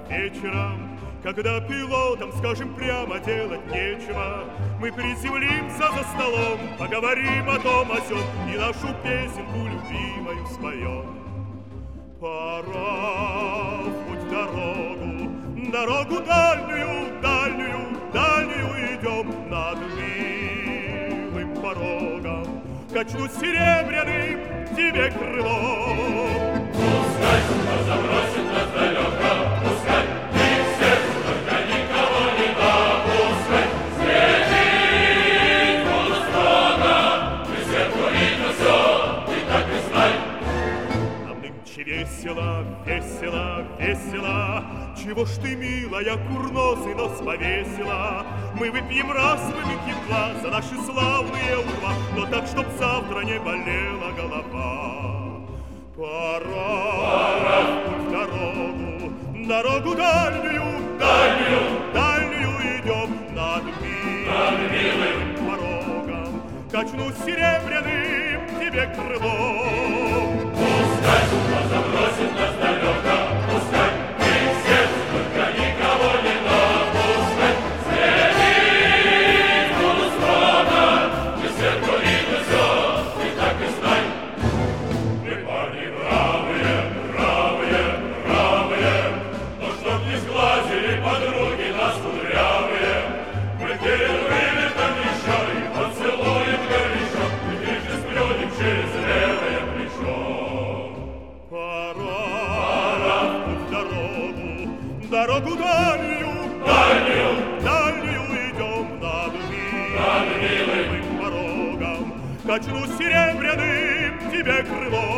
вечером, когда пилотам, скажем прямо, делать нечего, мы приземлимся за столом, поговорим о том, о сём и нашу песенку любимую споем. Пора в путь дорогу, дорогу дальнюю, дальнюю, дальнюю идем над милым порогом. Качну серебряным тебе крылом. Пускай кто забросит нас далеко, пускай и в сердце только никого не допускай. Среди полустрона мы сверху видно все, ты так и знай. Нам нынче весело, весело, весело. Чего ж ты, милая, курносый нос повесила? Мы выпьем раз, вымытьем два за наши славные ура, но так, чтоб завтра не болела голова. Пора в путь дорогу, дорогу дальнюю, дальнюю, дальнюю идем над милым порогом. Качну серебряным тебе крылом. Пускай кто забросит нас далеко, пускай и в сердце только никого не допускай. Среди полустрона мы сверху видно все, ты так и знай. Мы парни бравые, бравые, бравые, но чтоб не сглазили подруги нас кудрявые, мы перед вылетом еще и поцелуем горячо, и трижды сплюнем через левое плечо. Пора в путь дорогу, дорогу дальнюю, Дальнюю, дальнюю идем над милым порогом. Качну серебряным тебе крылом.